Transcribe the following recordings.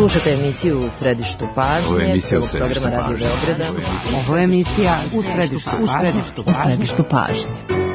Slušate emisiju U središtu pažnje. Ovo je emisija U središtu pažnje. Ovo je emisija U središtu pažnje.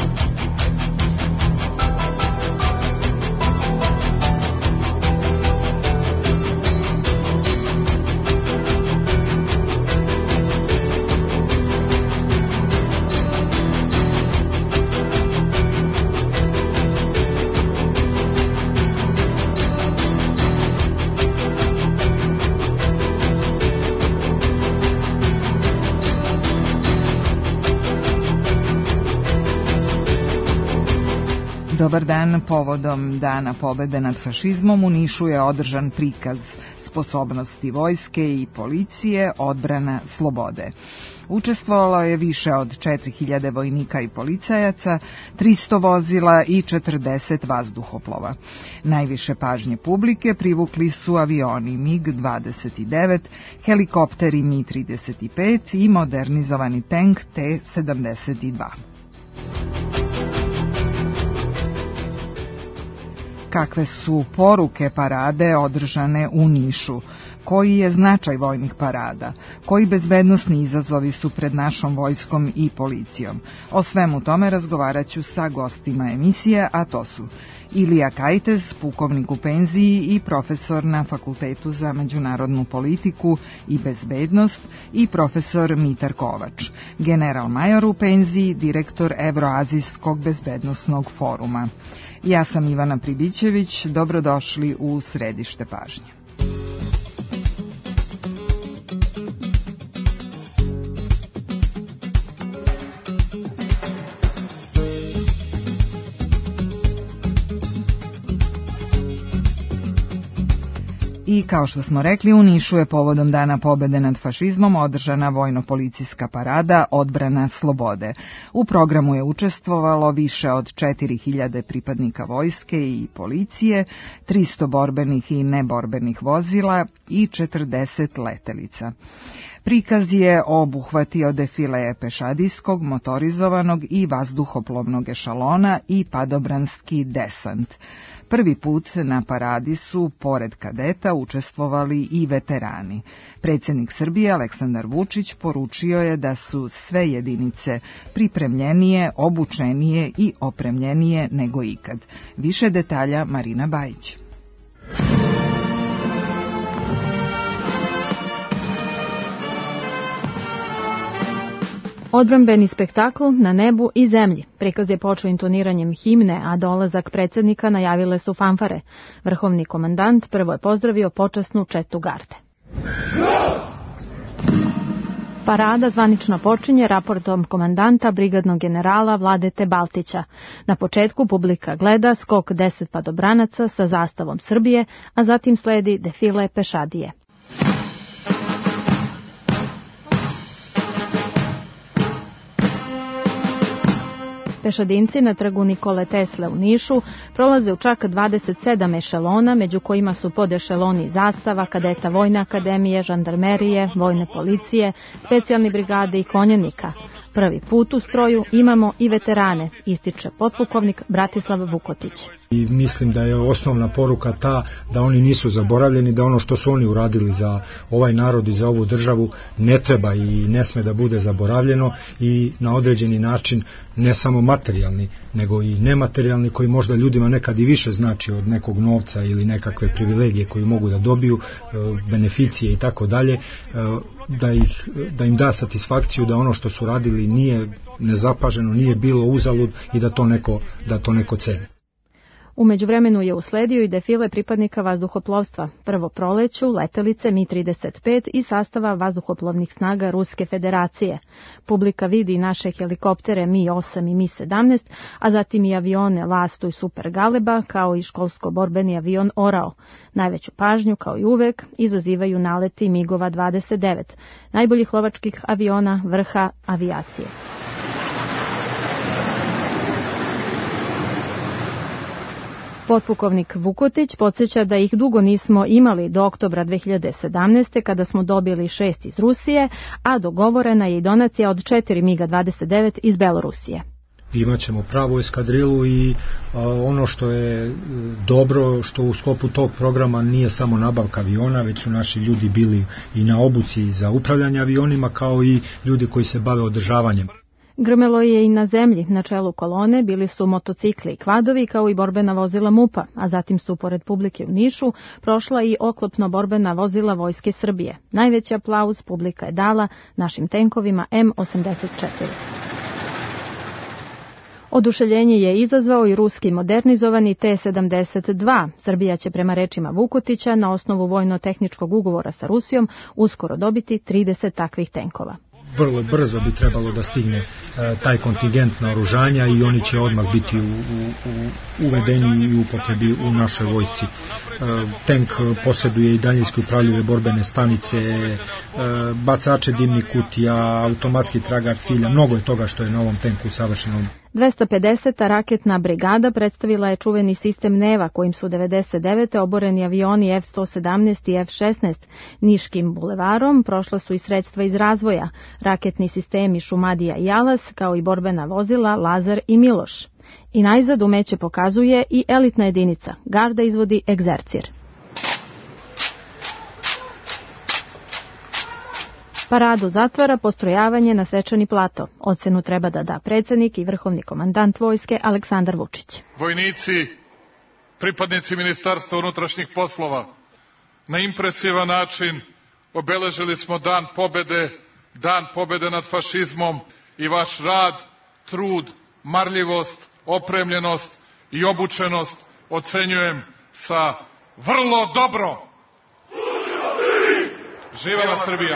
Dobar dan, povodom Dana pobede nad fašizmom u Nišu je održan prikaz sposobnosti vojske i policije, odbrana slobode. Učestvovalo je više od 4000 vojnika i policajaca, 300 vozila i 40 vazduhoplova. Najviše pažnje publike privukli su avioni MiG-29, helikopteri Mi-35 i modernizovani tank T-72. Kakve su poruke parade održane u Nišu? Koji je značaj vojnih parada? Koji bezbednosni izazovi su pred našom vojskom i policijom? O svemu tome razgovarat ću sa gostima emisije, a to su Ilija Kajtez, pukovnik u penziji i profesor na Fakultetu za međunarodnu politiku i bezbednost, i profesor Mitar Kovač, general major u penziji, direktor Evroazijskog bezbednosnog foruma. Ja sam Ivana Pribićević, dobrodošli u središte pažnje. I kao što smo rekli, u Nišu je povodom Dana pobede nad fašizmom održana vojno-policijska parada Odbrana slobode. U programu je učestvovalo više od 4000 pripadnika vojske i policije, 300 borbenih i neborbenih vozila i 40 letelica. Prikaz je obuhvatio defile pešadijskog, motorizovanog i vazduhoplovnog ešalona i padobranski desant. Prvi put na paradi su, pored kadeta, učestvovali i veterani. Predsjednik Srbije Aleksandar Vučić poručio je da su sve jedinice pripremljenije, obučenije i opremljenije nego ikad. Više detalja Marina Bajić. Odbrambeni spektakl na nebu i zemlji. Prikaz je počeo intoniranjem himne, a dolazak predsjednika najavile su fanfare. Vrhovni komandant prvo je pozdravio počasnu četu garde. Parada zvanično počinje raportom komandanta brigadnog generala Vladete Baltića. Na početku publika gleda skok 10 padobranaca sa zastavom Srbije, a zatim sledi defile pešadije. Pešadinci na trgu Nikole Tesle u Nišu prolaze u čak 27 ešelona, među kojima su podešeloni zastava, kadeta Vojne akademije, žandarmerije, vojne policije, specijalni brigade i konjenika. Prvi put u stroju imamo i veterane, ističe potpukovnik Bratislav Vukotić. I mislim da je osnovna poruka ta da oni nisu zaboravljeni, da ono što su oni uradili za ovaj narod i za ovu državu ne treba i ne sme da bude zaboravljeno, i na određeni način ne samo materijalni, nego i nematerijalni, koji možda ljudima nekad i više znači od nekog novca ili nekakve privilegije koju mogu da dobiju, beneficije i tako dalje, da im da satisfakciju da ono što su radili nije nezapaženo, nije bilo uzalud i da to neko ceni. U međuvremenu je usledio i defile pripadnika vazduhoplovstva. Prvo proleću letelice Mi-35 i sastava vazduhoplovnih snaga Ruske federacije. Publika vidi naše helikoptere Mi-8 i Mi-17, a zatim i avione Lastu i Super Galeba, kao i školsko-borbeni avion Orao. Najveću pažnju, kao i uvek, izazivaju naleti MiG-ova 29, najboljih lovačkih aviona vrha avijacije. Potpukovnik Vukotić podsjeća da ih dugo nismo imali do oktobra 2017. kada smo dobili 6 iz Rusije, a dogovorena je i donacija od 4 MiG-29 iz Belorusije. Imaćemo pravu eskadrilu i ono što je dobro, što u sklopu tog programa nije samo nabavka aviona, već su naši ljudi bili i na obuci za upravljanje avionima, kao i ljudi koji se bave održavanjem. Grmelo je i na zemlji. Na čelu kolone bili su motocikli i kvadovi kao i borbena vozila MUP-a, a zatim su pored publike u Nišu prošla i oklopno-borbena vozila Vojske Srbije. Najveći aplauz publika je dala našim tenkovima M84. Oduševljenje je izazvao i ruski modernizovani T-72. Srbija će prema rečima Vukutića na osnovu vojno-tehničkog ugovora sa Rusijom uskoro dobiti 30 takvih tenkova. Vrlo brzo bi trebalo da stigne taj kontingent naoružanja i oni će odmah biti uvedeni i upotrebi u našoj vojsci. Tank posjeduje i daljinski upravljive borbene stanice, bacače dimnih kutija, automatski tragar cilja, mnogo je toga što je na ovom tenku savršeno. 250. raketna brigada predstavila je čuveni sistem Neva kojim su 99. oboreni avioni F-117 i F-16. Niškim bulevarom prošla su i sredstva iz razvoja, raketni sistemi Šumadija i Alas, kao i borbena vozila Lazar i Miloš. I najzad umeće pokazuje i elitna jedinica, garda izvodi egzercir. Paradu zatvara postrojavanje na svečani plato. Ocenu treba da da predsjednik i vrhovni komandant vojske Aleksandar Vučić. Vojnici, pripadnici Ministarstva unutrašnjih poslova, na impresivan način obeležili smo Dan pobede nad fašizmom i vaš rad, trud, marljivost, opremljenost i obučenost ocenjujem sa vrlo dobro. Živela Srbija!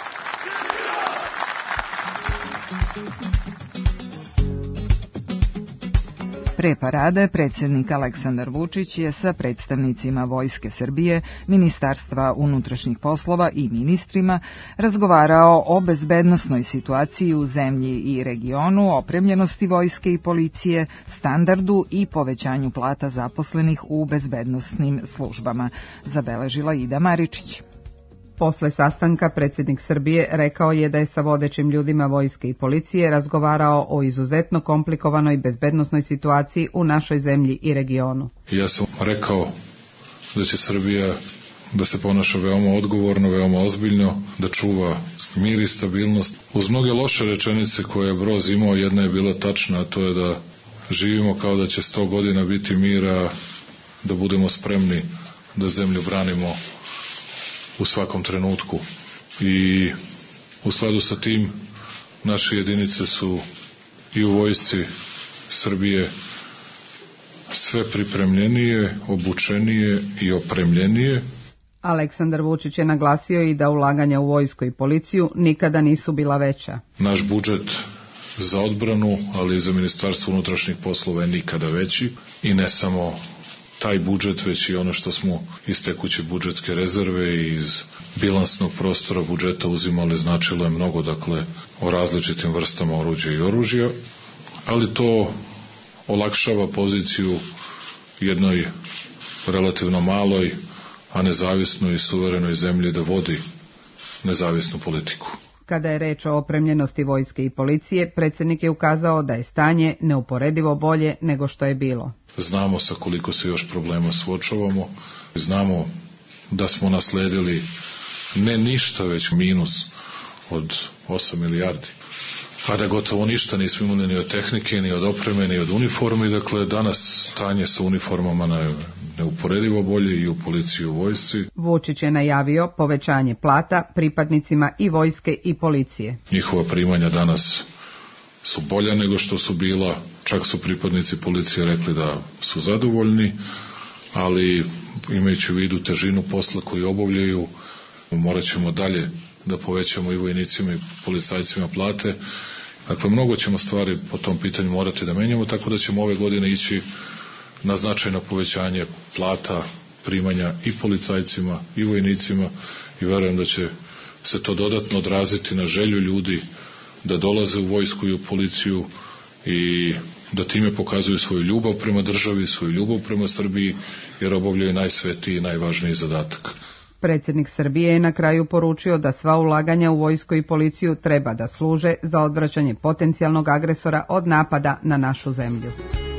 Pre parade predsjednik Aleksandar Vučić je sa predstavnicima Vojske Srbije, Ministarstva unutrašnjih poslova i ministrima razgovarao o bezbednosnoj situaciji u zemlji i regionu, opremljenosti vojske i policije, standardu i povećanju plata zaposlenih u bezbednosnim službama, zabeležila Ida Maričić. Posle sastanka predsjednik Srbije rekao je da je sa vodećim ljudima vojske i policije razgovarao o izuzetno komplikovanoj bezbednosnoj situaciji u našoj zemlji i regionu. Ja sam rekao da će Srbija da se ponaša veoma odgovorno, veoma ozbiljno, da čuva mir i stabilnost. Uz mnoge loše rečenice koje je Broz imao, jedna je bila tačna, a to je da živimo kao da će 100 godina biti mira, da budemo spremni da zemlju branimo u svakom trenutku. I u skladu sa tim naše jedinice su i u vojsci Srbije sve pripremljenije, obučenije i opremljenije. Aleksandar Vučić je naglasio i da ulaganja u vojsku i policiju nikada nisu bila veća. Naš budžet za odbranu, ali i za Ministarstvo unutrašnjih poslova je nikada veći i ne samo taj budžet, već i ono što smo iz tekuće budžetske rezerve i iz bilansnog prostora budžeta uzimali, značilo je mnogo, dakle, o različitim vrstama oruđa i oružja, ali to olakšava poziciju jednoj relativno maloj, a nezavisnoj i suverenoj zemlji da vodi nezavisnu politiku. Kada je reč o opremljenosti vojske i policije, predsjednik je ukazao da je stanje neuporedivo bolje nego što je bilo. Znamo sa koliko se još problema suočavamo, znamo da smo nasledili ne ništa, već minus od 8 milijardi. A da gotovo ništa nismo imali ni od tehnike, ni od opreme, ni od uniformi. Dakle, danas stanje sa uniformama neuporedivo bolje i u policiji i u vojsci. Vučić je najavio povećanje plata pripadnicima i vojske i policije. Njihova primanja danas su bolja nego što su bila. Čak su pripadnici policije rekli da su zadovoljni, ali imajući u vidu težinu posla koju obavljaju, morat ćemo dalje da povećamo i vojnicima i policajcima plate. Dakle, mnogo ćemo stvari po tom pitanju morati da menjamo, tako da ćemo ove godine ići na značajno povećanje plata, primanja i policajcima i vojnicima i verujem da će se to dodatno odraziti na želju ljudi da dolaze u vojsku i u policiju i da time pokazuju svoju ljubav prema državi, svoju ljubav prema Srbiji, jer obavljaju najsvetiji i najvažniji zadatak. Predsjednik Srbije je na kraju poručio da sva ulaganja u vojsku i policiju treba da služe za odvraćanje potencijalnog agresora od napada na našu zemlju.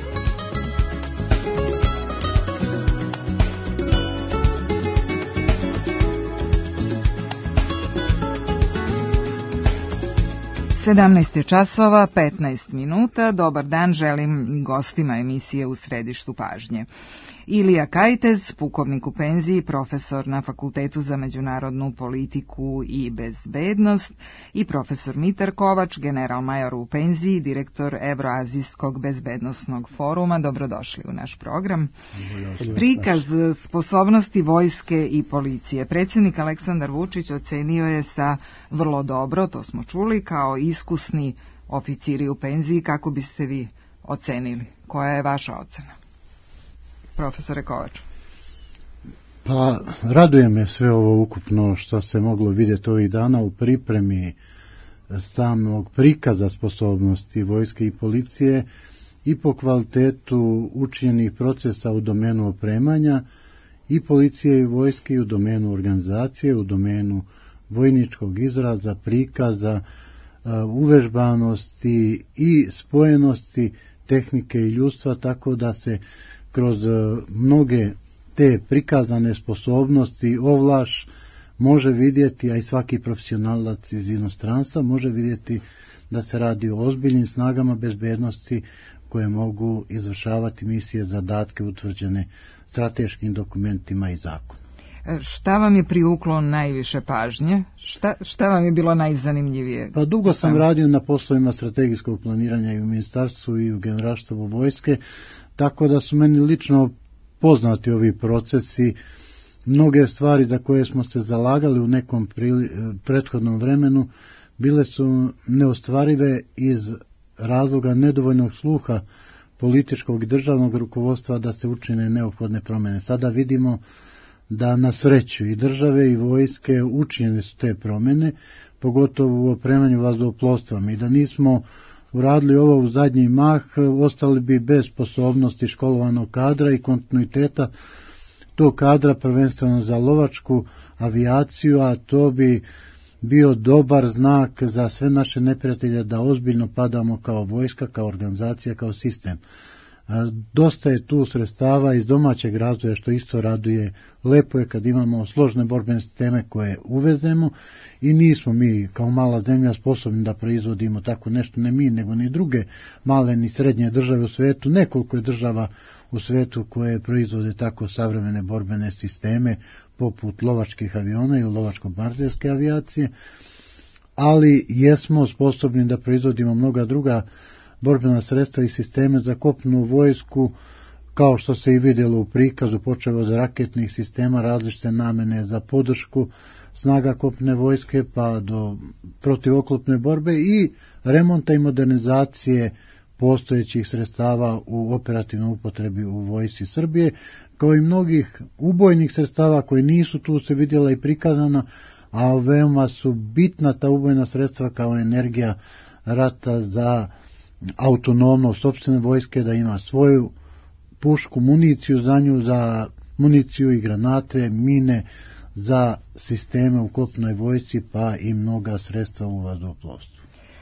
časova 15 minuta. Dobar dan želim gostima emisije U središtu pažnje. Ilija Kajtez, pukovnik u penziji, profesor na Fakultetu za međunarodnu politiku i bezbednost, i profesor Mitar Kovač, general major u penziji, direktor Evroazijskog bezbednosnog foruma. Dobrodošli u naš program. Prikaz sposobnosti vojske i policije. Predsjednik Aleksandar Vučić ocenio je sa vrlo dobro, to smo čuli, kao iskusni oficiri u penziji. Kako biste vi ocenili? Koja je vaša ocena? Profesore Kovač. Pa, raduje me sve ovo ukupno što se moglo vidjeti ovih dana u pripremi samog prikaza sposobnosti vojske i policije i po kvalitetu učinjenih procesa u domenu opremanja i policije i vojske i u domenu organizacije, u domenu vojničkog izraza, prikaza, uvežbanosti i spojenosti tehnike i ljudstva, tako da se kroz mnoge te prikazane sposobnosti ovlaš može vidjeti, a i svaki profesionalac iz inostranstva može vidjeti da se radi o ozbiljnim snagama bezbednosti koje mogu izvršavati misije, zadatke utvrđene strateškim dokumentima i zakonom. Šta vam je privuklo najviše pažnje? Šta vam je bilo najzanimljivije? Pa dugo sam radio na poslovima strategijskog planiranja i u ministarstvu i u generalštabu vojske, tako da su meni lično poznati ovi procesi. Mnoge stvari za koje smo se zalagali u nekom prethodnom vremenu bile su neostvarive iz razloga nedovoljnog sluha političkog i državnog rukovodstva da se učine neophodne promjene. Sada vidimo da na sreću i države i vojske učinjene su te promjene, pogotovo u opremanju vazduhoplovstvom, i da nismo uradili ovo u zadnji mah, ostali bi bez sposobnosti školovanog kadra i kontinuiteta tog kadra, prvenstveno za lovačku avijaciju, a to bi bio dobar znak za sve naše neprijatelje da ozbiljno padamo kao vojska, kao organizacija, kao sistem. Dosta je tu sredstava iz domaćeg razvoja, što isto raduje. Lepo je kad imamo složne borbene sisteme koje uvezemo i nismo mi kao mala zemlja sposobni da proizvodimo tako nešto, ne mi nego ni druge male ni srednje države u svetu. Nekoliko je država u svetu koje proizvode tako savremene borbene sisteme poput lovačkih aviona ili lovačko-bombarderske avijacije, ali jesmo sposobni da proizvodimo mnoga druga borbena sredstva i sisteme za kopnu vojsku, kao što se i vidjelo u prikazu, počeo od raketnih sistema različite namene za podršku snaga kopne vojske pa do protivoklopne borbe i remonta i modernizacije postojećih sredstava u operativnoj upotrebi u vojsci Srbije, kao i mnogih ubojnih sredstava koji nisu tu se vidjela i prikazana, a veoma su bitna ta ubojna sredstva kao energija rata za autonomnost sopstvene vojske, da ima svoju pušku, municiju za nju, za municiju i granate, mine za sisteme u kopnoj vojsci, pa i mnoga sredstva u vazduhoplovstvu.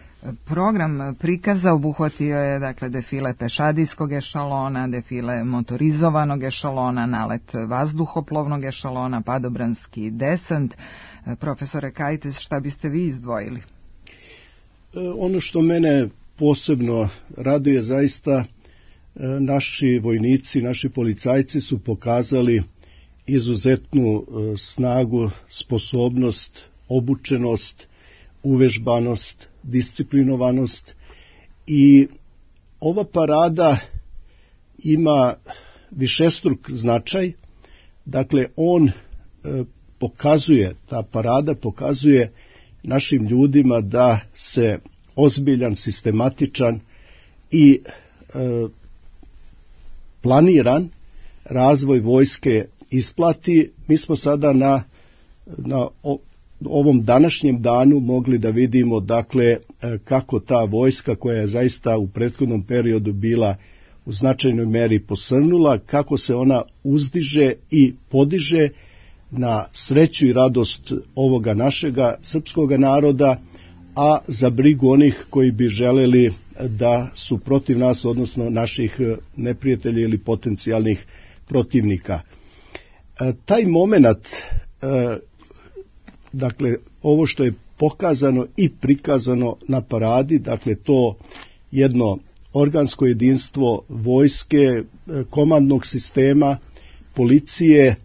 Program prikaza obuhvatio je defile pešadijskog ešalona, defile motorizovanog ešalona, nalet vazduhoplovnog ešalona, padobranski desant. Profesore Kajtez, šta biste vi izdvojili? Ono što mene posebno raduje, zaista naši vojnici, naši policajci su pokazali izuzetnu snagu, sposobnost, obučenost, uvežbanost, disciplinovanost, i ova parada ima višestruk značaj. Dakle, ta parada pokazuje našim ljudima da se ozbiljan, sistematičan i planiran razvoj vojske isplati. Mi smo sada na ovom današnjem danu mogli da vidimo kako ta vojska, koja je zaista u prethodnom periodu bila u značajnoj meri posrnula, kako se ona uzdiže i podiže na sreću i radost ovoga našega srpskoga naroda, a za brigu onih koji bi želeli da su protiv nas, odnosno naših neprijatelja ili potencijalnih protivnika. Taj moment, dakle, ovo što je pokazano i prikazano na paradi, dakle to jedno organsko jedinstvo vojske, komandnog sistema, policije,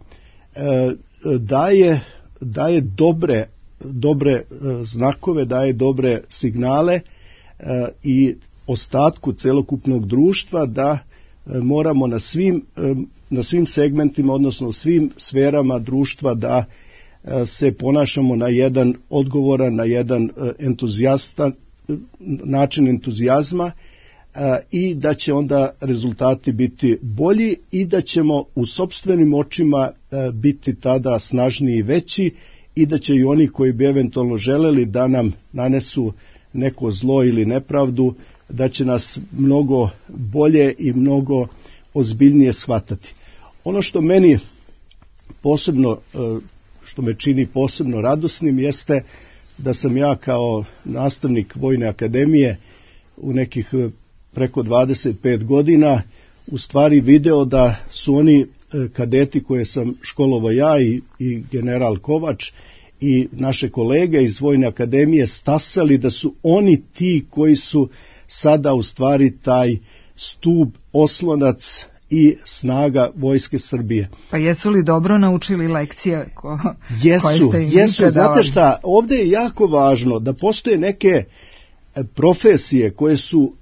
daje dobre znakove, daje dobre signale i ostatku celokupnog društva da moramo na svim segmentima, odnosno u svim sferama društva da se ponašamo na jedan odgovoran, na jedan entuzijastan način entuzijazma i da će onda rezultati biti bolji i da ćemo u sopstvenim očima biti tada snažniji i veći i da će i oni koji bi eventualno želeli da nam nanesu neko zlo ili nepravdu, da će nas mnogo bolje i mnogo ozbiljnije shvatati. Ono što meni posebno, što me čini posebno radosnim jeste da sam ja kao nastavnik Vojne akademije u nekih preko 25 godina u stvari video da su oni kadeti koje sam školovao ja i general Kovač i naše kolege iz Vojne akademije stasali da su oni ti koji su sada u stvari taj stub, oslonac i snaga Vojske Srbije. Pa jesu li dobro naučili lekcije koje ste im Jesu, predavali? znate šta, ovdje je jako važno da postoje neke profesije koje su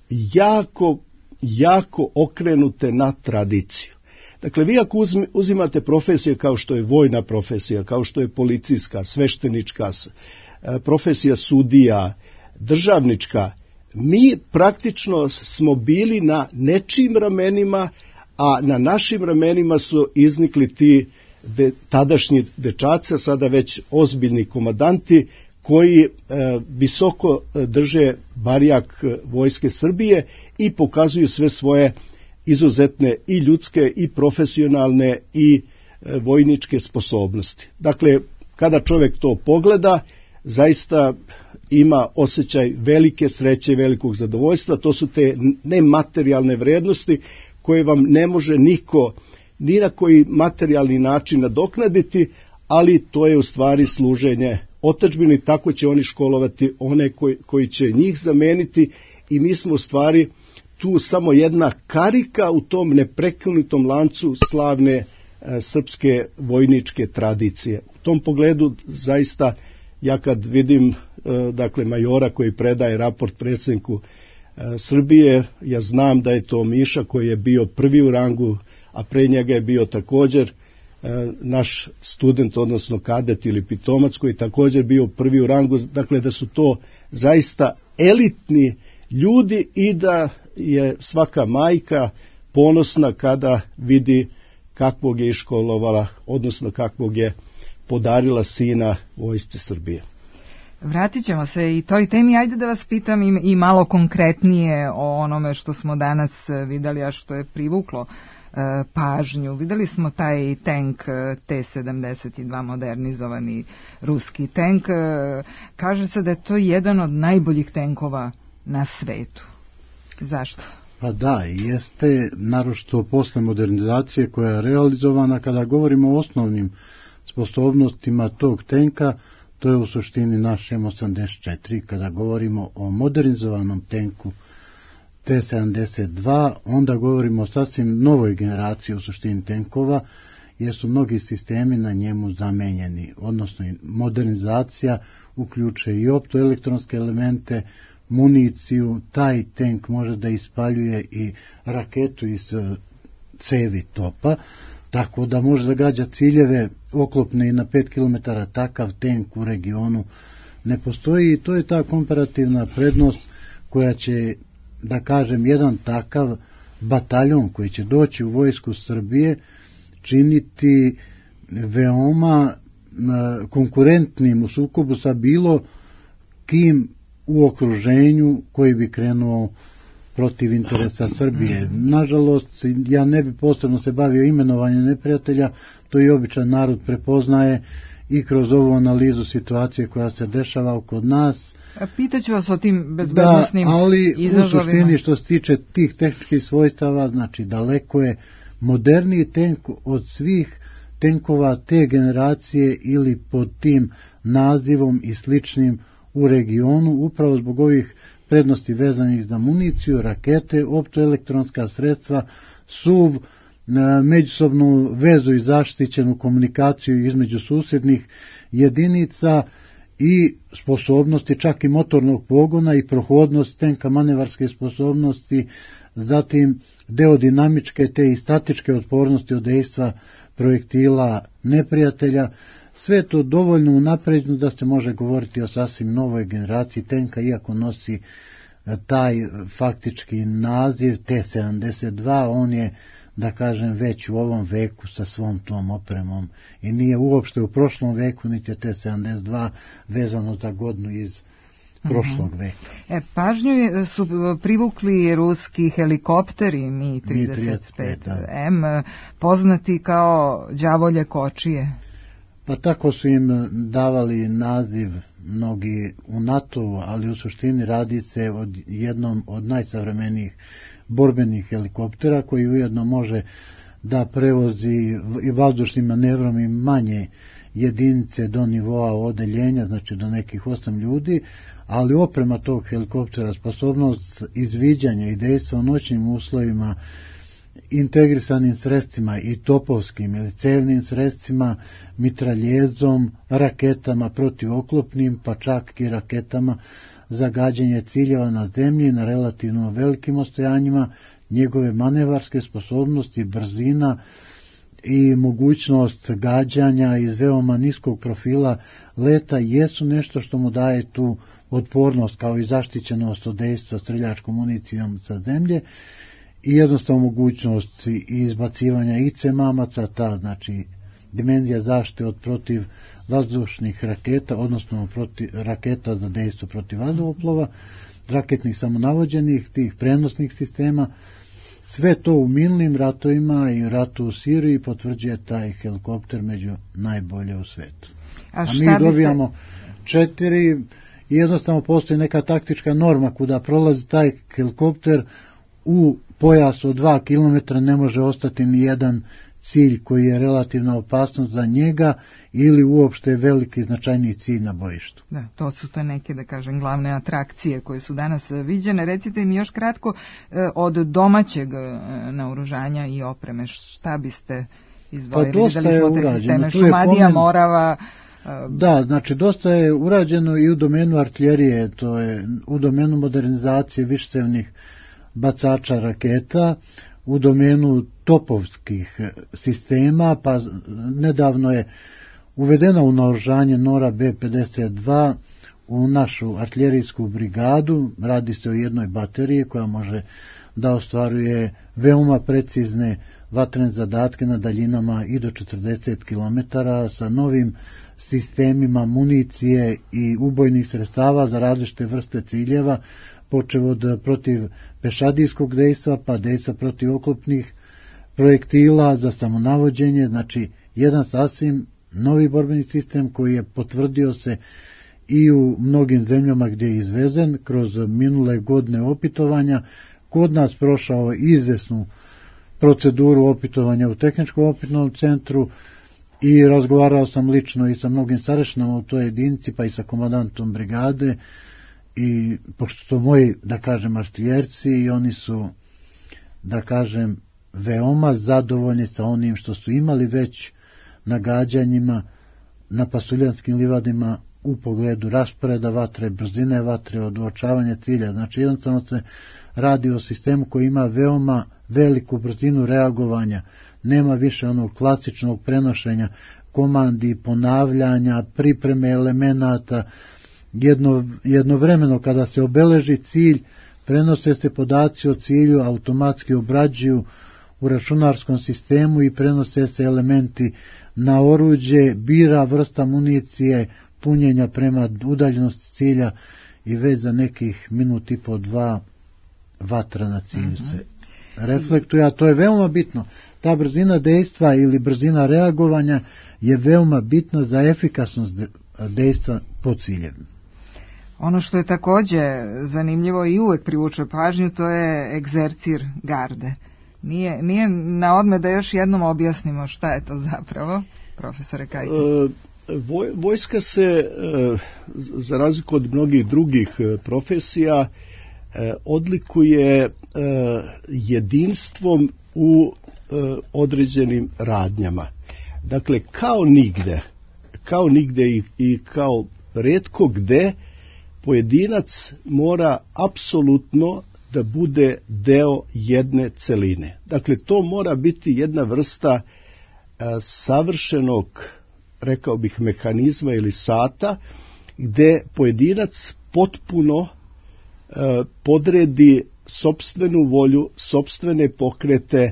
jako okrenute na tradiciju. Dakle, vi ako uzimate profesije kao što je vojna profesija, kao što je policijska, sveštenička, profesija sudija, državnička, mi praktično smo bili na nečijim ramenima, a na našim ramenima su iznikli ti tadašnji dečaci, sada već ozbiljni komandanti, koji visoko drže barjak Vojske Srbije i pokazuju sve svoje izuzetne i ljudske i profesionalne i vojničke sposobnosti. Dakle, kada čovjek to pogleda, zaista ima osjećaj velike sreće i velikog zadovoljstva. To su te nematerijalne vrednosti koje vam ne može niko ni na koji materijalni način nadoknaditi, ali to je u stvari služenje otadžbini, tako će oni školovati one koji će njih zameniti i mi smo u stvari tu samo jedna karika u tom neprekinutom lancu slavne srpske vojničke tradicije. U tom pogledu zaista ja kad vidim dakle majora koji predaje raport predsjedniku Srbije, ja znam da je to Miša koji je bio prvi u rangu, a pre njega je bio također naš student, odnosno kadet ili pitomac koji je također bio prvi u rangu, dakle da su to zaista elitni ljudi i da je svaka majka ponosna kada vidi kakvog je iškolovala, odnosno kakvog je podarila sina Vojsci Srbije. Vratit ćemo se i toj temi. Ajde da vas pitam i malo konkretnije o onome što smo danas vidjeli, a što je privuklo pažnju. Vidjeli smo taj tank T-72, modernizovani ruski tank. Kaže se da je to jedan od najboljih tenkova na svetu. Zašto? Pa da, jeste, naročito posle modernizacije koja je realizovana. Kada govorimo o osnovnim sposobnostima tog tenka, to je u suštini naš M84. Kada govorimo o modernizovanom tenku T-72, onda govorimo o sasvim novoj generaciji u suštini tenkova, jer su mnogi sistemi na njemu zamenjeni, odnosno modernizacija uključuje i optoelektronske elemente, municiju, taj tank može da ispaljuje i raketu iz cevi topa, tako da može da gađa ciljeve oklopne i na 5 km, takav tank u regionu ne postoji i to je ta komparativna prednost koja će, da kažem, jedan takav bataljon koji će doći u Vojsku Srbije činiti veoma konkurentnim u sukobu sa bilo kim u okruženju koji bi krenuo protiv interesa Srbije. Nažalost, ja ne bi posebno se bavio imenovanjem neprijatelja, to i običan narod prepoznaje i kroz ovu analizu situacije koja se dešava kod nas. Pitaću vas o tim bezbednosnim ali izazovima. U suštini što se tiče tih tehničkih svojstava, znači daleko je moderniji tenk od svih tenkova te generacije ili pod tim nazivom i sličnim u regionu, upravo zbog ovih prednosti vezanih za municiju, rakete, optoelektronska sredstva, SUV, međusobnu vezu i zaštićenu komunikaciju između susjednih jedinica i sposobnosti čak i motornog pogona i prohodnost tenka, manevarske sposobnosti, zatim deo dinamičke te i statičke otpornosti od dejstva projektila neprijatelja. Sve to dovoljno unapređeno da se može govoriti o sasvim novoj generaciji tenka, iako nosi taj faktički naziv T-72, on je, da kažem, već u ovom veku sa svom tom opremom i nije uopšte u prošlom veku, niti je T-72 vezano za godinu iz prošlog veka. Pažnju su privukli ruski helikopteri Mi-35M, poznati kao đavolje kočije. Pa tako su im davali naziv mnogi u NATO, ali u suštini radi se o jednom od najsavremenijih borbenih helikoptera koji ujedno može da prevozi i vazdušnim manevrom i manje jedinice do nivoa odeljenja, znači do nekih 8 ljudi, ali oprema tog helikoptera, sposobnost izviđanja i dejstva u noćnim uslovima, integrisanim sredstvima i topovskim ili cevnim sredstvima, mitraljezom, raketama protivoklopnim, pa čak i raketama za gađanje ciljeva na zemlji na relativno velikim ostojanjima, njegove manevarske sposobnosti, brzina i mogućnost gađanja iz veoma niskog profila leta jesu nešto što mu daje tu otpornost kao i zaštićenost od dejstva streljačkom municijom sa zemlje i jednostavno mogućnost izbacivanja IC mamaca, ta znači dimenzija zaštite od protiv vazdušnih raketa, odnosno raketa za dejstvo protiv vazduhoplova, raketnih samonavođenih, tih prenosnih sistema. Sve to u minulnim ratovima i ratu u Siriji potvrđuje taj helikopter među najbolje u svetu. A mi dobijamo 4 i jednostavno postoji neka taktička norma kuda prolazi taj helikopter u pojasu od 2 km ne može ostati ni jedan cilj koji je relativna opasnost za njega ili uopšte veliki značajniji cilj na bojištu. Da, to su to neke, da kažem, glavne atrakcije koje su danas viđene. Recite mi još kratko od domaćeg naoružanja i opreme, šta biste izdvojili? Pa dosta je urađeno. Šumadija, Morava... Da, znači dosta je urađeno i u domenu artiljerije, to je u domenu modernizacije višecevnih bacača raketa, u domenu topovskih sistema, pa nedavno je uvedeno u naoružanje Nora B-52 u našu artiljerijsku brigadu. Radi se o jednoj bateriji koja može da ostvaruje veoma precizne vatrene zadatke na daljinama i do 40 km sa novim sistemima municije i ubojnih sredstava za različite vrste ciljeva, počev od protiv pešadijskog dejstva, pa dejstva protiv oklopnih projektila za samonavođenje, znači jedan sasvim novi borbeni sistem koji je potvrdio se i u mnogim zemljama gdje je izvezen kroz minule godine opitovanja, kod nas prošao izvesnu proceduru opitovanja u tehničkom opitnom centru i razgovarao sam lično i sa mnogim starešinama u toj jedinici, pa i sa komandantom brigade, i pošto su moji, da kažem, artiljerci i oni su, da kažem, veoma zadovoljni sa onim što su imali već na gađanjima na pasuljanskim livadima u pogledu rasporeda vatre, brzine vatre, odvočavanja cilja. Znači jednostavno se radi o sistemu koji ima veoma veliku brzinu reagovanja, nema više onog klasičnog prenošenja komandi, ponavljanja, pripreme elemenata. Jednovremeno kada se obeleži cilj, prenose se podaci o cilju, automatski obrađuju u računarskom sistemu i prenose se elementi na oruđe, bira vrsta municije, punjenja prema udaljenosti cilja i već za nekih minut i po 2 vatra na ciljce reflektuje, a to je veoma bitno. Ta brzina dejstva ili brzina reagovanja je veoma bitna za efikasnost dejstva po ciljevima. Ono što je takođe zanimljivo i uvek privuče pažnju, to je egzercir garde. Nije na odmet da još jednom objasnimo šta je to zapravo, profesore Kajki. Vojska se, za razliku od mnogih drugih profesija, odlikuje jedinstvom u određenim radnjama. Dakle, kao nigde i kao retko gde, pojedinac mora apsolutno da bude deo jedne celine. Dakle, to mora biti jedna vrsta savršenog, rekao bih, mehanizma ili sata, gde pojedinac potpuno podredi sopstvenu volju, sopstvene pokrete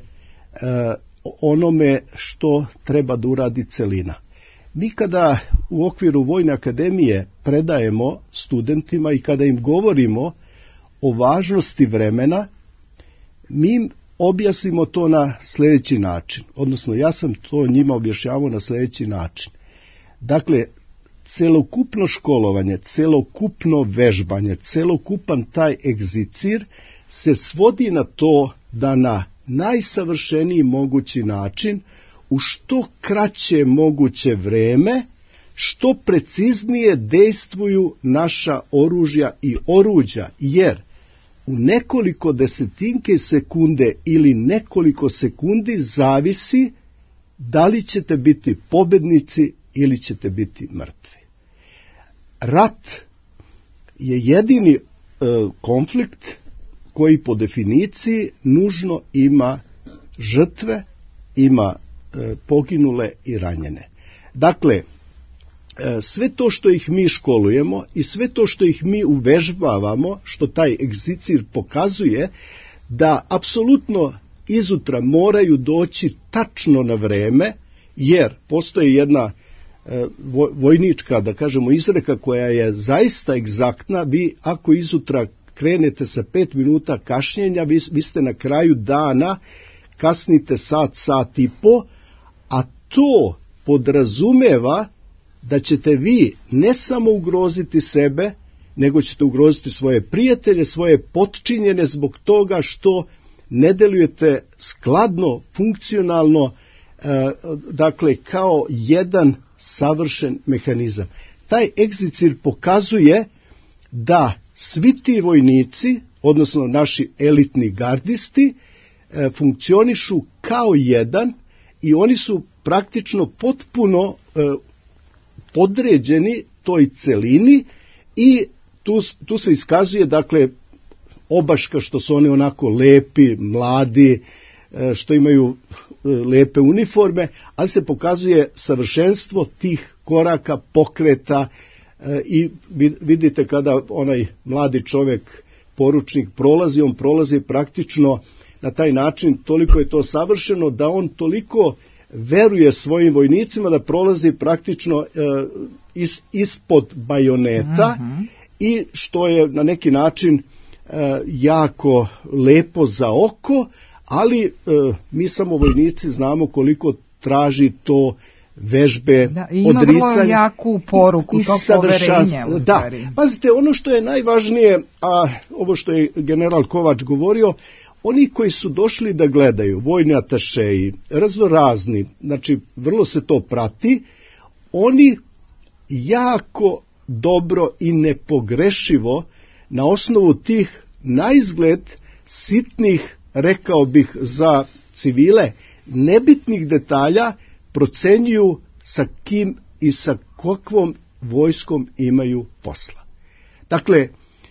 onome što treba da uradi celina. Mi kada u okviru Vojne akademije predajemo studentima i kada im govorimo o važnosti vremena, mi im objasnimo to na sljedeći način. Odnosno, ja sam to njima objašnjavao na sljedeći način. Dakle, celokupno školovanje, celokupno vežbanje, celokupan taj egzicir se svodi na to da na najsavršeniji mogući način, u što kraće moguće vreme, što preciznije dejstvuju naša oružja i oruđa, jer u nekoliko desetinke sekunde ili nekoliko sekundi zavisi da li ćete biti pobednici ili ćete biti mrtvi. Rat je jedini konflikt koji po definiciji nužno ima žrtve, ima poginule i ranjene. Dakle, sve to što ih mi školujemo i sve to što ih mi uvežbavamo, što taj egzicir pokazuje, da apsolutno izutra moraju doći tačno na vreme, jer postoji jedna vojnička, da kažemo, izreka koja je zaista egzaktna. Vi ako izutra krenete sa 5 minuta kašnjenja, vi ste na kraju dana, kasnite sat i po, a to podrazumeva da ćete vi ne samo ugroziti sebe, nego ćete ugroziti svoje prijatelje, svoje potčinjene zbog toga što ne delujete skladno, funkcionalno, dakle kao jedan savršen mehanizam. Taj egzicir pokazuje da svi ti vojnici, odnosno naši elitni gardisti, funkcionišu kao jedan i oni su praktično potpuno podređeni toj celini i tu se iskazuje, dakle, obaška što su oni onako lepi, mladi, što imaju lepe uniforme, ali se pokazuje savršenstvo tih koraka, pokreta i vidite kada onaj mladi čovjek, poručnik prolazi, on prolazi praktično na taj način, toliko je to savršeno da on toliko veruje svojim vojnicima da prolazi praktično ispod bajoneta i što je na neki način jako lepo za oko, ali mi samo vojnici znamo koliko traži to vežbe, ima odricanja. Ima vrlo jaku poruku tog poverenja. Da, pazite, ono što je najvažnije, a ovo što je general Kovač govorio, oni koji su došli da gledaju, vojni atašeji, raznorazni, znači vrlo se to prati, oni jako dobro i nepogrešivo na osnovu tih naizgled sitnih, rekao bih za civile, nebitnih detalja procenjuju sa kim i sa kakvom vojskom imaju posla. Dakle,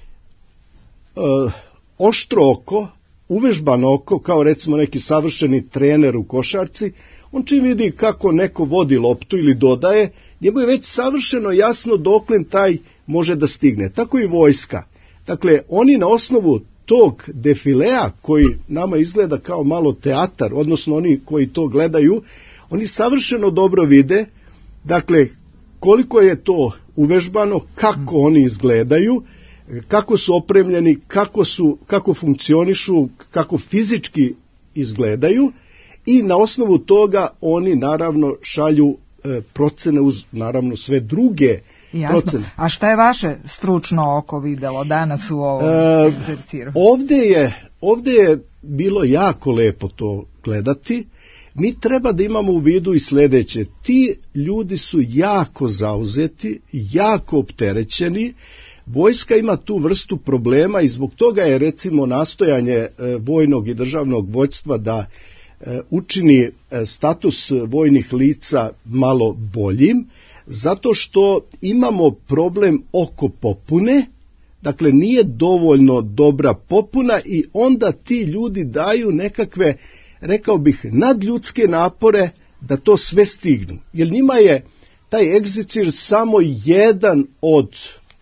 oštro oko, uvežbano oko, kao recimo neki savršeni trener u košarci, on čim vidi kako neko vodi loptu ili dodaje, njemu je već savršeno jasno doklen taj može da stigne. Tako i vojska. Dakle, oni na osnovu tog defilea koji nama izgleda kao malo teatar, odnosno oni koji to gledaju, oni savršeno dobro vide, dakle, koliko je to uvežbano, kako oni izgledaju, kako su opremljeni, kako funkcionišu, kako fizički izgledaju i na osnovu toga oni naravno šalju procene uz naravno sve druge procene. A šta je vaše stručno oko videlo danas u ovom egzerciru? Ovdje je bilo jako lepo to gledati. Mi treba da imamo u vidu i sljedeće. Ti ljudi su jako zauzeti, jako opterećeni. Vojska ima tu vrstu problema i zbog toga je recimo nastojanje vojnog i državnog vođstva da učini status vojnih lica malo boljim, zato što imamo problem oko popune, dakle nije dovoljno dobra popuna i onda ti ljudi daju nekakve, rekao bih, nadljudske napore da to sve stignu. Jer njima je taj egzercir samo jedan od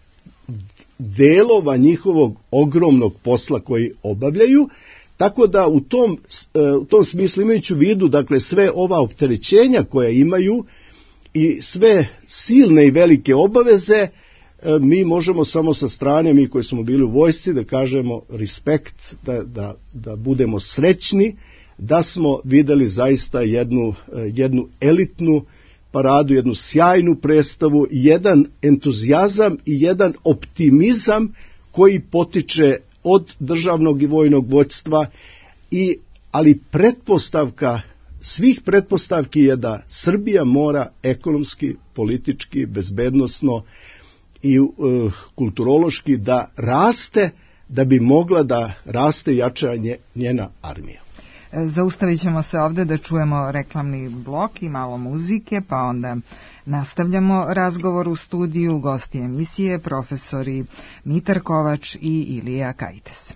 delova njihovog ogromnog posla koji obavljaju, tako da u tom smislu, imajući u vidu dakle sve ova opterećenja koja imaju i sve silne i velike obaveze, mi možemo samo sa strane, mi koji smo bili u vojsci, da kažemo respekt, da budemo srećni da smo videli zaista jednu elitnu paradu, jednu sjajnu predstavu, jedan entuzijazam i jedan optimizam koji potiče od državnog i vojnog vođstva, ali pretpostavka svih pretpostavki je da Srbija mora ekonomski, politički, bezbednosno i kulturološki da raste, da bi mogla da raste i jača njena armija. Zaustavit ćemo se ovdje da čujemo reklamni blok i malo muzike, pa onda nastavljamo razgovor u studiju. Gosti emisije profesori Mitar Kovač i Ilija Kajtes.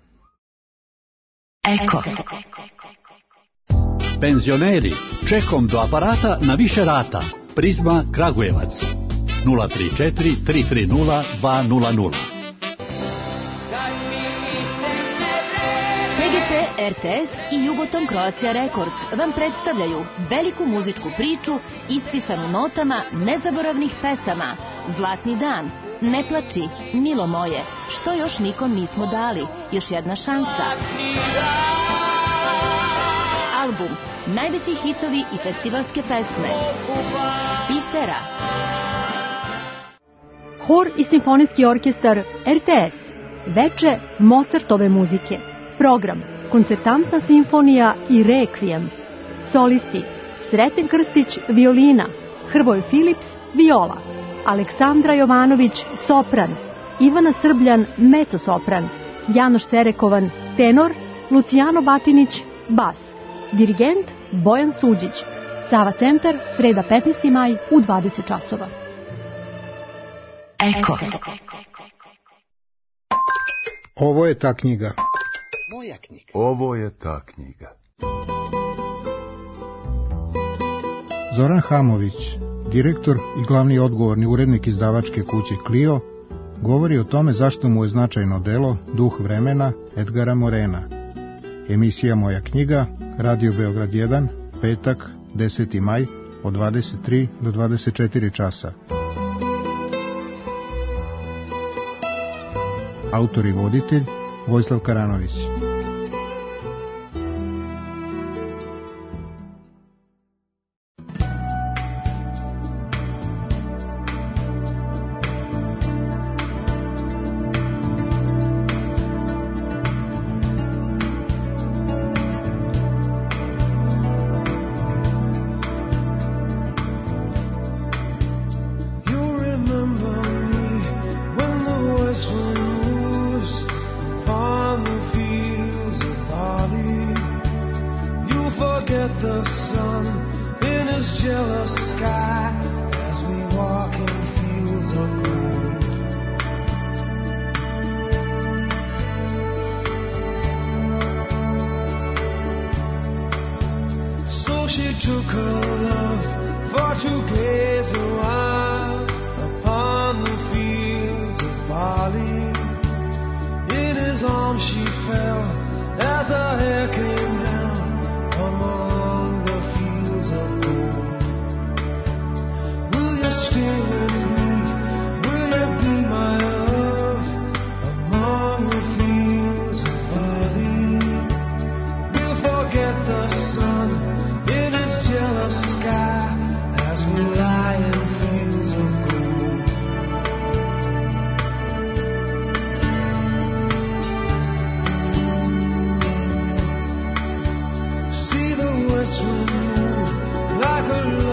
Eko. Penzioneri, čekom do aparata na više rata. Prizma Kragujevac 034 330 200. RTS i Jugoton Croatia Records vam predstavljaju veliku muzičku priču ispisanu notama nezaboravnih pesama. Zlatni dan, Ne plači, Milo moje, Što još nikom nismo dali, Još jedna šansa. Album, najveći hitovi i festivalske pesme. Pisera. Hor i simfonijski orkestar RTS. Veče Mozartove muzike. Program Koncertantna simfonija i Rekvijem. Solisti Sreten Krstić, violina, Hrvoje Filips, viola, Aleksandra Jovanović, sopran, Ivana Srbljan, mezzo-sopran, Janoš Serekovan, tenor, Lucijano Batinić, bas, dirigent Bojan Suđić. Sava centar, sreda 15. maj u 20 časova. Eko. Ovo je ta knjiga. Moja knjiga. Ovo je ta knjiga. Zoran Hamović, direktor i glavni odgovorni urednik izdavačke kuće Clio, govori o tome zašto mu je značajno delo Duh vremena Edgara Morena. Emisija Moja knjiga, Radio Beograd 1, petak, 10. maj, od 23 do 24 časa. Autor i voditelj Vojislav Karanović.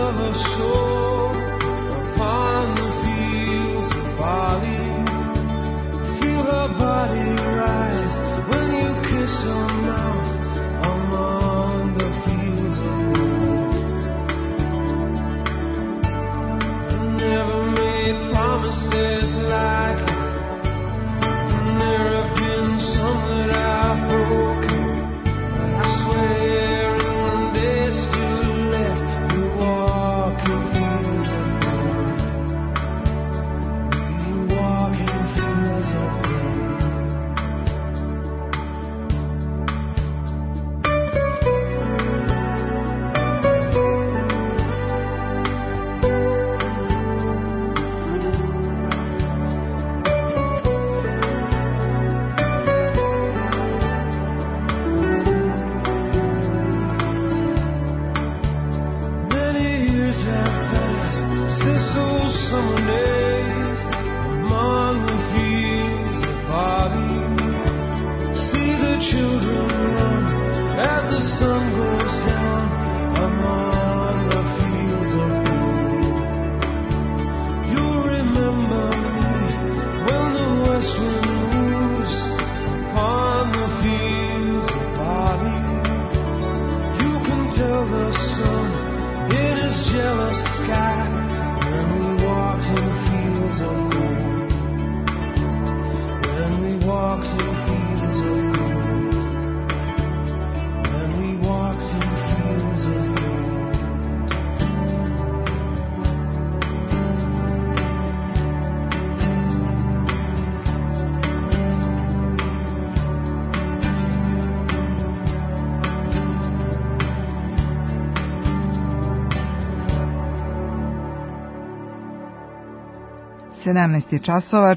Sedamnaest je časova,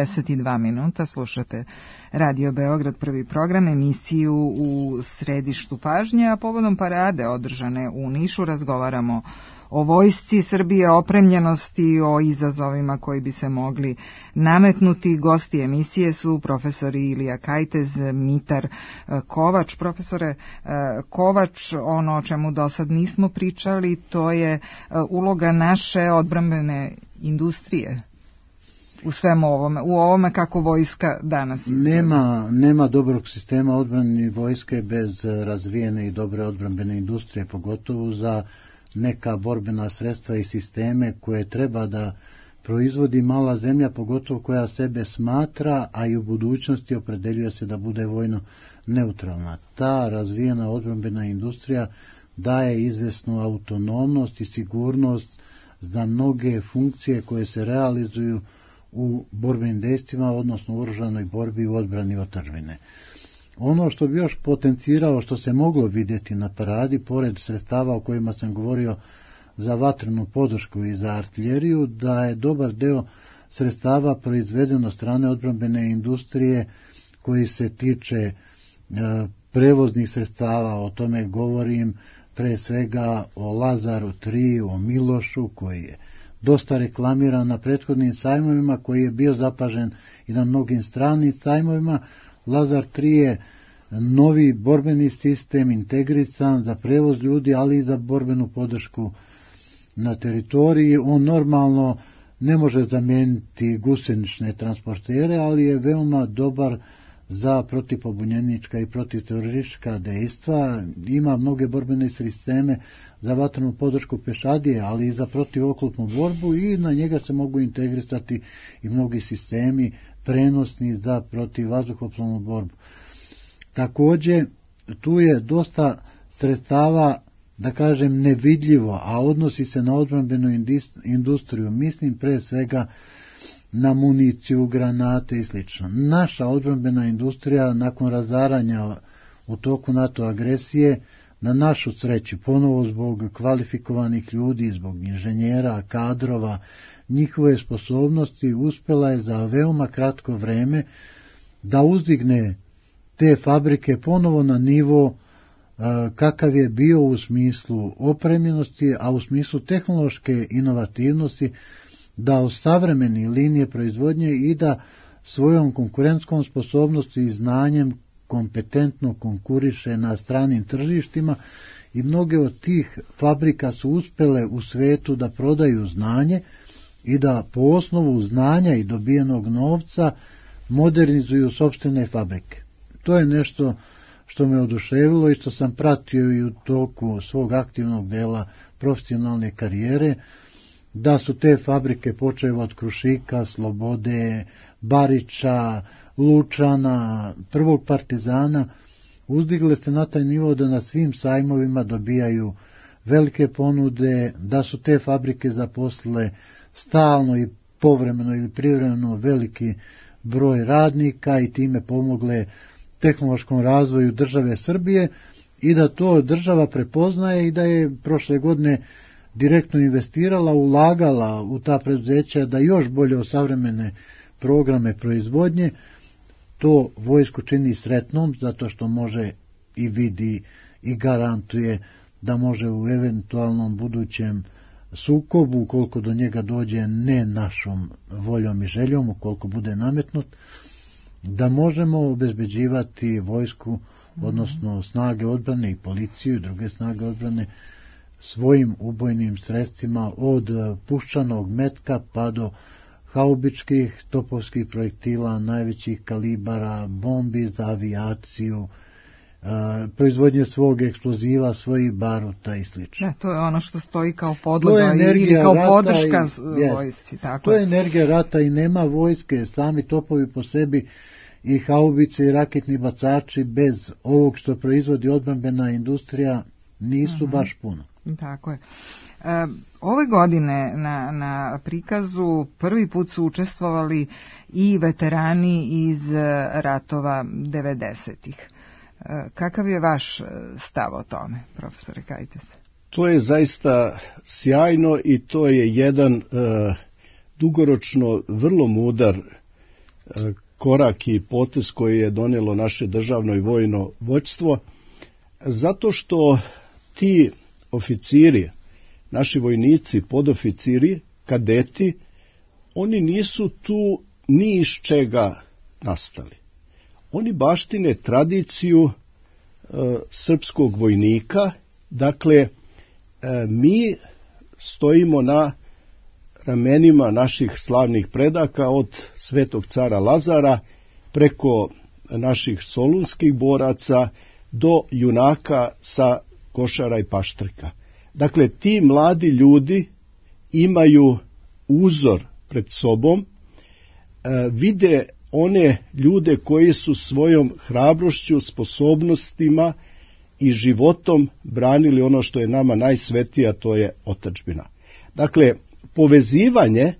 42 minuta, slušate Radio Beograd, prvi program, emisiju u središtu pažnje, a povodom parade održane u Nišu razgovaramo o vojsci Srbije, opremljenosti, o izazovima koji bi se mogli nametnuti. Gosti emisije su profesori Ilija Kajtez, Mitar Kovač. Profesore Kovač, ono o čemu do sad nismo pričali, to je uloga naše odbrambene industrije u svemu ovome kako vojska danas izgleda. Nema dobrog sistema odbrane vojske bez razvijene i dobre odbrambene industrije, pogotovo za neka borbena sredstva i sisteme koje treba da proizvodi mala zemlja, pogotovo koja sebe smatra, a i u budućnosti opredeljuje se da bude vojno neutralna. Ta razvijena odbrambena industrija daje izvesnu autonomnost i sigurnost za mnoge funkcije koje se realizuju u borbenim dejstvima, odnosno u oružanoj borbi u odbrani otadžbine. Ono što bi još potencirao, što se moglo vidjeti na paradi, pored sredstava o kojima sam govorio za vatrenu podršku i za artiljeriju, da je dobar deo sredstava proizveden od strane odbrambene industrije koji se tiče prevoznih sredstava. O tome govorim pre svega o Lazaru 3, o Milošu koji je dosta reklamiran na prethodnim sajmovima, koji je bio zapažen i na mnogim stranim sajmovima. Lazar 3 je novi borbeni sistem, integrisan za prevoz ljudi, ali i za borbenu podršku na teritoriji. On normalno ne može zamijeniti gusenične transportere, ali je veoma dobar za protivpobunjenička i protivteroristička dejstva. Ima mnoge borbene sisteme za vatrenu podršku pešadije, ali i za protivoklopnu borbu, i na njega se mogu integrisati i mnogi sistemi prenosni za protivvazduhoplovnu borbu. Također, tu je dosta sredstava, da kažem, nevidljivo, a odnosi se na odbrambenu industriju. Mislim pre svega na municiju, granate i sl. Naša odbrambena industrija nakon razaranja u toku NATO agresije, na našu sreću, ponovo zbog kvalifikovanih ljudi, zbog inženjera, kadrova, njihove sposobnosti, uspjela je za veoma kratko vreme da uzdigne te fabrike ponovo na nivo kakav je bio u smislu opremljenosti, a u smislu tehnološke inovativnosti, da osavremeni linije proizvodnje i da svojom konkurentskom sposobnosti i znanjem kompetentno konkuriše na stranim tržištima i mnoge od tih fabrika su uspjele u svetu da prodaju znanje i da po osnovu znanja i dobijenog novca modernizuju sopstvene fabrike. To je nešto što me oduševilo i što sam pratio i u toku svog aktivnog dela profesionalne karijere, da su te fabrike počele od Krušika, Slobode, Bariča, Lučana, Prvog Partizana, uzdigle se na taj nivo da na svim sajmovima dobijaju velike ponude, da su te fabrike zaposlile stalno i povremeno ili privremeno veliki broj radnika i time pomogle tehnološkom razvoju države Srbije i da to država prepoznaje i da je prošle godine direktno investirala, ulagala u ta preduzeća da još bolje osavremene programe proizvodnje. To vojsku čini sretnom zato što može i vidi i garantuje da može u eventualnom budućem sukobu, ukoliko do njega dođe ne našom voljom i željom, ukoliko bude nametnut, da možemo obezbeđivati vojsku, odnosno snage odbrane i policiju i druge snage odbrane svojim ubojnim sredstvima od puščanog metka pa do haubičkih topovskih projektila najvećih kalibara, bombi za avijaciju, proizvodnje svog eksploziva, svojih baruta i sl. To je ono što stoji kao podloga ili kao podrška vojsci. To je energija rata i nema vojske, sami topovi po sebi i haubice i raketni bacači bez ovog što proizvodi odbrambena industrija nisu baš puno. Tako je. Ove godine na prikazu prvi put su učestvovali i veterani iz ratova 90-ih. Kakav je vaš stav o tome, profesore Kajtes? To je zaista sjajno i to je jedan dugoročno vrlo mudar korak i potez koji je donijelo naše državno i vojno vođstvo, zato što ti oficiri, naši vojnici, podoficiri, kadeti, oni nisu tu ni iz čega nastali. Oni baštine tradiciju srpskog vojnika, dakle mi stojimo na ramenima naših slavnih predaka od svetog cara Lazara preko naših solunskih boraca do junaka sa Košara i Paštrika. Dakle, ti mladi ljudi imaju uzor pred sobom, vide one ljude koji su svojom hrabrošću, sposobnostima i životom branili ono što je nama najsvetije, a to je otadžbina. Dakle, povezivanje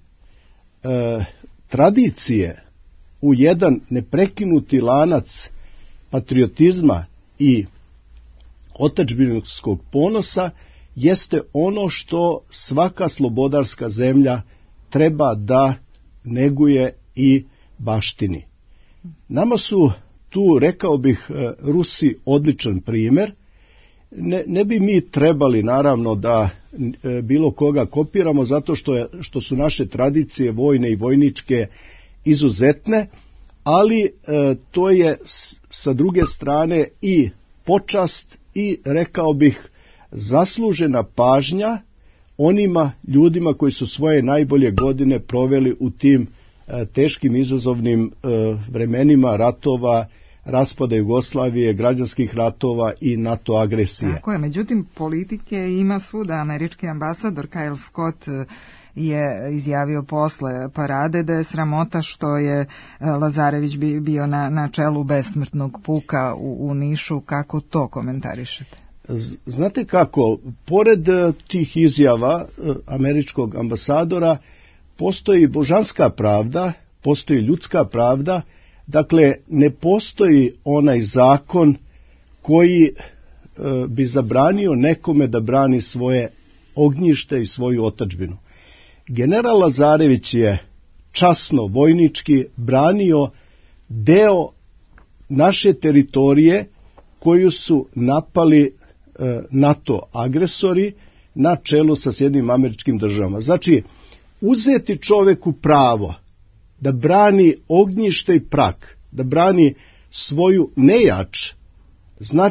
tradicije u jedan neprekinuti lanac patriotizma i otadžbinskog ponosa jeste ono što svaka slobodarska zemlja treba da neguje i baštini. Nama su tu, rekao bih, Rusi odličan primjer. Ne bi mi trebali naravno da bilo koga kopiramo zato što su naše tradicije vojne i vojničke izuzetne, ali to je sa druge strane i počast i, rekao bih, zaslužena pažnja onima ljudima koji su svoje najbolje godine proveli u tim teškim izazovnim vremenima ratova, raspada Jugoslavije, građanskih ratova i NATO agresije. Tako je, međutim politike ima svuda. Američki ambasador Kyle Scott je izjavio posle parade da je sramota što je Lazarević bio na čelu besmrtnog puka u Nišu. Kako to komentarišete? Znate kako, pored tih izjava američkog ambasadora postoji božanska pravda, postoji ljudska pravda, dakle ne postoji onaj zakon koji bi zabranio nekome da brani svoje ognjište i svoju otadžbinu. General Lazarević je časno vojnički branio deo naše teritorije koju su napali NATO agresori na čelu sa Sjedinjenim Američkim Državama. Znači, uzeti čoveku pravo da brani ognjište i prak, da brani svoju nejač, znači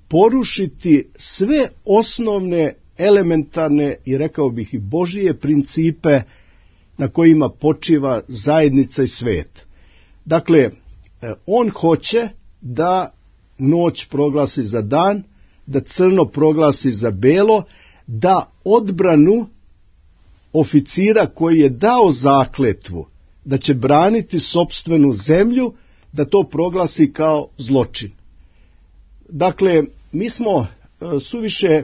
porušiti sve osnovne, elementarne i rekao bih i Božije principe na kojima počiva zajednica i svet. Dakle, on hoće da noć proglasi za dan, da crno proglasi za belo, da odbranu oficira koji je dao zakletvu da će braniti sopstvenu zemlju, da to proglasi kao zločin. Dakle, mi smo suviše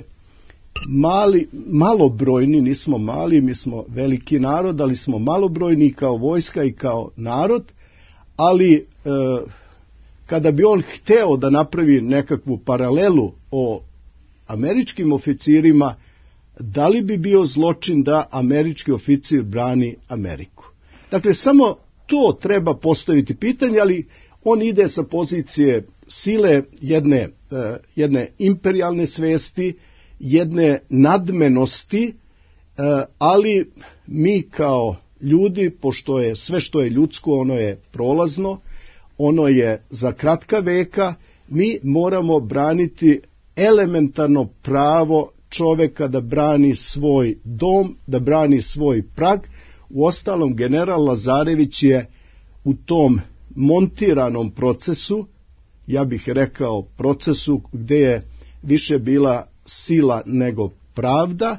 malobrojni, nismo mali, mi smo veliki narod, ali smo malobrojni kao vojska i kao narod, ali kada bi on hteo da napravi nekakvu paralelu o američkim oficirima, da li bi bio zločin da američki oficir brani Ameriku? Dakle, samo to treba postaviti pitanje, ali on ide sa pozicije sile jedne imperijalne svesti, jedne nadmenosti, ali mi kao ljudi, pošto je sve što je ljudsko, ono je prolazno, ono je za kratka veka, mi moramo braniti elementarno pravo čoveka da brani svoj dom, da brani svoj prag. Uostalom, general Lazarević je u tom montiranom procesu, ja bih rekao procesu gdje je više bila sila nego pravda,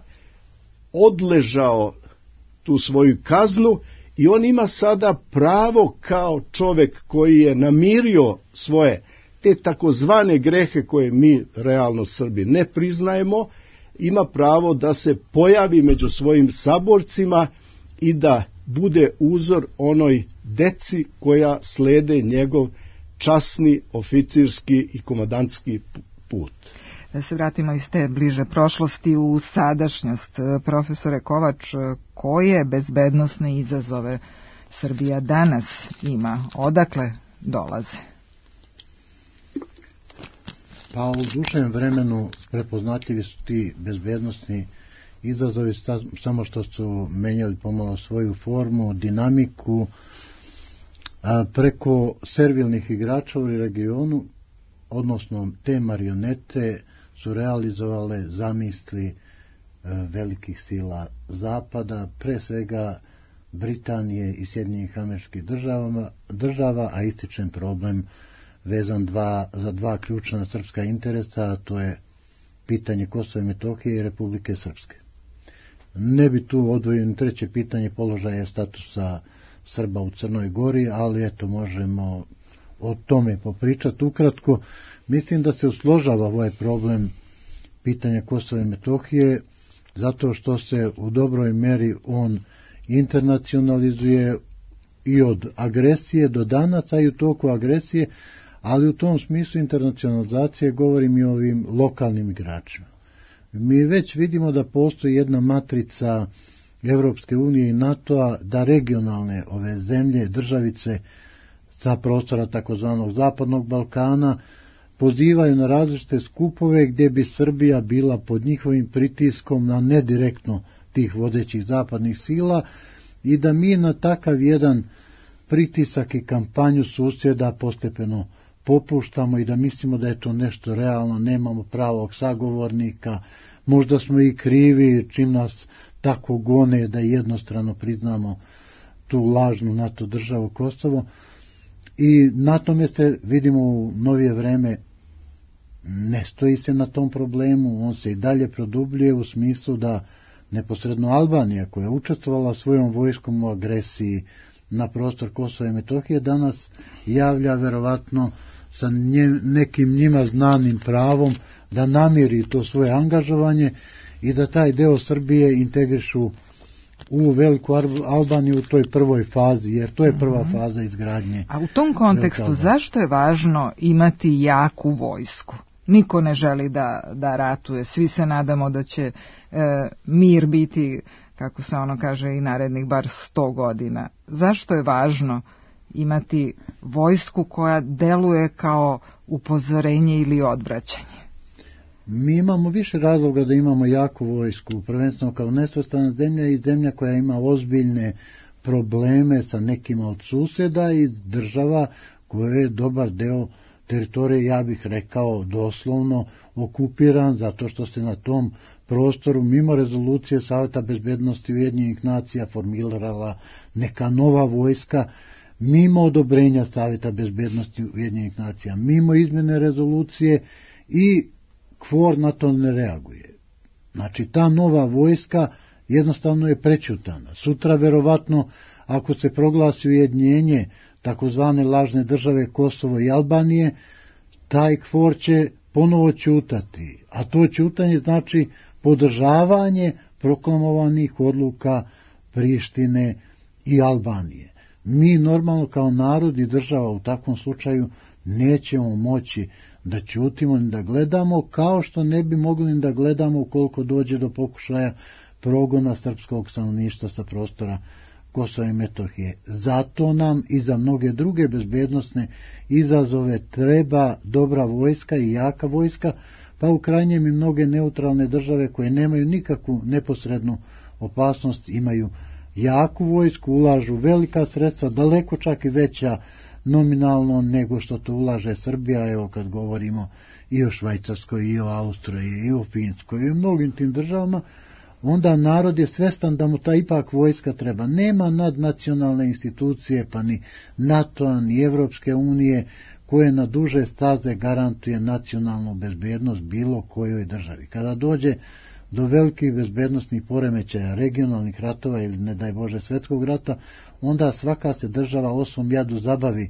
odležao tu svoju kaznu i on ima sada pravo kao čovek koji je namirio svoje te takozvane grehe koje mi realno Srbi ne priznajemo, ima pravo da se pojavi među svojim saborcima i da bude uzor onoj deci koja slede njegov časni, oficirski i komandantski put. Da se vratimo iz te bliže prošlosti u sadašnjost. Profesore Kovač, koje bezbednosne izazove Srbija danas ima? Odakle dolaze? Pa u dušem vremenu prepoznatljivi su ti bezbednosni izazovi, samo što su menjali pomalo svoju formu, dinamiku, preko servilnih igrača u regionu, odnosno te marionete su realizovale zamisli velikih sila Zapada, pre svega Britanije i Sjedinjenih Američkih država, a ističen problem vezan za dva ključna srpska interesa, a to je pitanje Kosova i Metohije i Republike Srpske. Ne bi tu odvojio ni treće pitanje položaja statusa Srba u Crnoj Gori, ali eto možemo o tome popričati ukratko. Mislim da se usložava ovaj problem pitanja Kosova i Metohije, zato što se u dobroj meri on internacionalizuje i od agresije do danas, a i u toku agresije, ali u tom smislu internacionalizacije govorim i o ovim lokalnim igračima. Mi već vidimo da postoji jedna matrica Evropske unije i NATO-a da regionalne ove zemlje, državice sa prostora takozvanog Zapadnog Balkana pozivaju na različite skupove gdje bi Srbija bila pod njihovim pritiskom na nedirektno tih vodećih zapadnih sila i da mi na takav jedan pritisak i kampanju susjeda postepeno popuštamo i da mislimo da je to nešto realno, nemamo pravog sagovornika, možda smo i krivi čim nas tako gone da jednostrano priznamo tu lažnu NATO državu Kosovo. I na tome se vidimo u novije vreme ne stoji se na tom problemu, on se i dalje produbljuje u smislu da neposredno Albanija koja je učestvovala svojom vojskom u agresiji na prostor Kosova i Metohije danas javlja verovatno sa nekim njima znanim pravom da namiri to svoje angažovanje i da taj deo Srbije integrišu u Veliku Albaniju u toj prvoj fazi, jer to je prva faza izgradnje. A u tom kontekstu zašto je važno imati jaku vojsku? Niko ne želi da ratuje, svi se nadamo da će mir biti, kako se ono kaže, i narednih bar 100 godina. Zašto je važno imati vojsku koja deluje kao upozorenje ili odvraćanje? Mi imamo više razloga da imamo jaku vojsku, prvenstveno kao nesvrstana zemlja i zemlja koja ima ozbiljne probleme sa nekima od susjeda i država koje je dobar deo teritorije, ja bih rekao doslovno okupiran, zato što se na tom prostoru mimo rezolucije Saveta bezbednosti Ujedinjenih nacija formirala neka nova vojska, mimo odobrenja Saveta bezbednosti Ujedinjenih nacija, mimo izmjene rezolucije, i KFOR na to ne reaguje. Znači, ta nova vojska jednostavno je prećutana. Sutra, verovatno, ako se proglasi ujedinjenje takozvane lažne države Kosovo i Albanije, taj KFOR će ponovo ćutati. A to ćutanje znači podržavanje proklamovanih odluka Prištine i Albanije. Mi normalno kao narod i država u takvom slučaju nećemo moći da ćutimo ni da gledamo, kao što ne bi mogli ni da gledamo ukoliko dođe do pokušaja progona srpskog stanovništva sa prostora Kosova i Metohije. Zato nam i za mnoge druge bezbednosne izazove treba dobra vojska i jaka vojska, pa u krajnjem i mnoge neutralne države koje nemaju nikakvu neposrednu opasnost imaju jaku vojsku, ulažu velika sredstva, daleko čak i veća nominalno nego što to ulaže Srbija. Evo kad govorimo i o Švajcarskoj, i o Austriji, i o Finskoj, i o mnogim tim državama, onda narod je svestan da mu ta ipak vojska treba. Nema nadnacionalne institucije, pa ni NATO, ni Evropske unije, koje na duže staze garantuje nacionalnu bezbednost bilo kojoj državi. Kada dođe do velikih bezbednostnih poremećaja, regionalnih ratova ili, ne daj Bože, svetskog rata, onda svaka se država o svom jadu zabavi.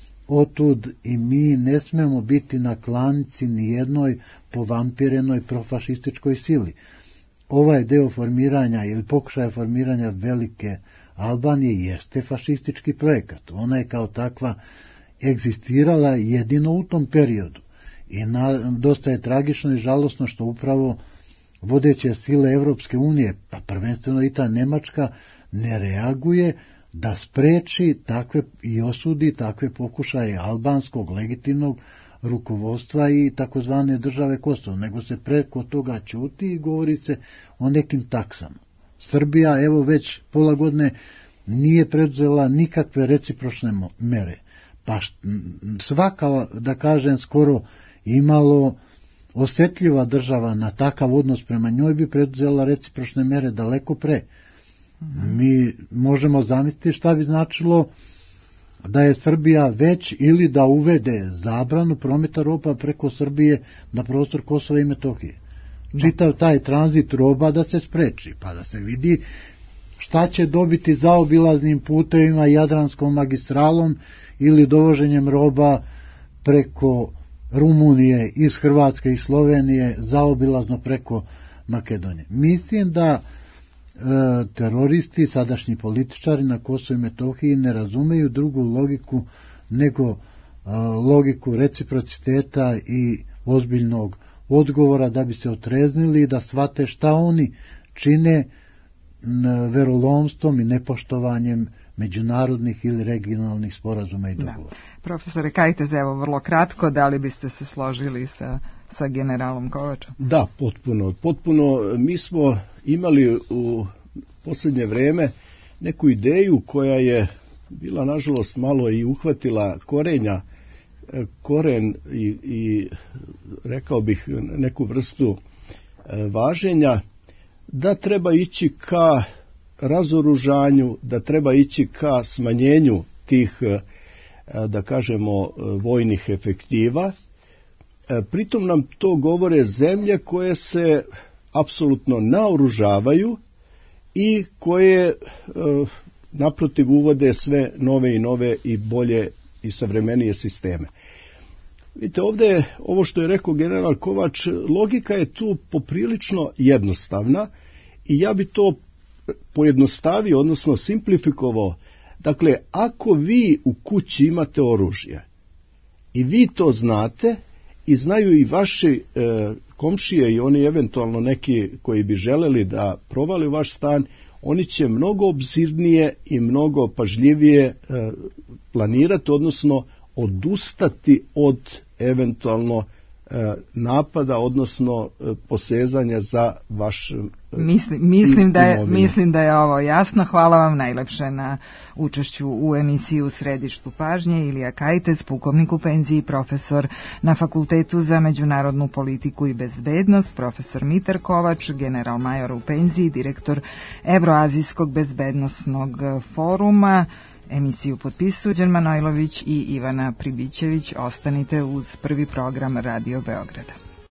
Otud i mi ne smemo biti na klanici ni jednoj povampirenoj profašističkoj sili. Ovaj deo formiranja ili pokušaja formiranja velike Albanije jeste fašistički projekat. Ona je kao takva egzistirala jedino u tom periodu. I dosta je tragično i žalosno što upravo vodeće sile Evropske unije, pa prvenstveno i ta Nemačka, ne reaguje da spreči takve i osudi takve pokušaje albanskog legitimnog rukovodstva i takozvane države Kosovo, nego se preko toga ćuti i govori se o nekim taksama. Srbija, evo već pola godine, nije preduzela nikakve recipročne mere, pa svaka, da kažem, skoro imalo osjetljiva država na takav odnos prema njoj bi preduzela recipročne mere daleko pre. Mi možemo zamisliti šta bi značilo da je Srbija već ili da uvede zabranu prometa roba preko Srbije na prostor Kosova i Metohije. Čitav taj tranzit roba da se spreči, pa da se vidi šta će dobiti zaobilaznim putevima, Jadranskom magistralom ili dovoženjem roba preko Rumunije, iz Hrvatske i Slovenije, zaobilazno preko Makedonije. Mislim da teroristi, sadašnji političari na Kosovu i Metohiji ne razumeju drugu logiku nego logiku reciprociteta i ozbiljnog odgovora da bi se otreznili i da shvate šta oni čine verolomstvom i nepoštovanjem međunarodnih ili regionalnih sporazuma i dogovora. Profesore Kajtez, evo vrlo kratko, da li biste se složili sa generalom Kovačom? Da, potpuno. Mi smo imali u posljednje vrijeme neku ideju koja je bila nažalost malo i uhvatila koren i rekao bih neku vrstu važenja, da treba ići ka razoružanju, da treba ići ka smanjenju tih, da kažemo, vojnih efektiva. Pritom nam to govore zemlje koje se apsolutno naoružavaju i koje naprotiv uvode sve nove i nove i bolje i savremenije sisteme. Vidite, ovdje ovo što je rekao general Kovač, logika je tu poprilično jednostavna i ja bi to pojednostavio, odnosno simplifikovao. Dakle, ako vi u kući imate oružje i vi to znate i znaju i vaši komšije i oni eventualno neki koji bi želeli da provale u vaš stan, oni će mnogo obzirnije i mnogo pažljivije planirati, odnosno odustati od eventualno napada, odnosno posezanja za vašom Mislim da je ovo jasno. Hvala vam najlepše na učešću u emisiji U središtu pažnje. Ilija Kajtez, pukovnik u penziji, profesor na Fakultetu za međunarodnu politiku i bezbednost, profesor Mitar Kovač, general major u penziji, direktor Evroazijskog bezbednosnog foruma. Emisiju potpisuju Đan Manojlović i Ivana Pribićević. Ostanite uz prvi program Radio Beograda.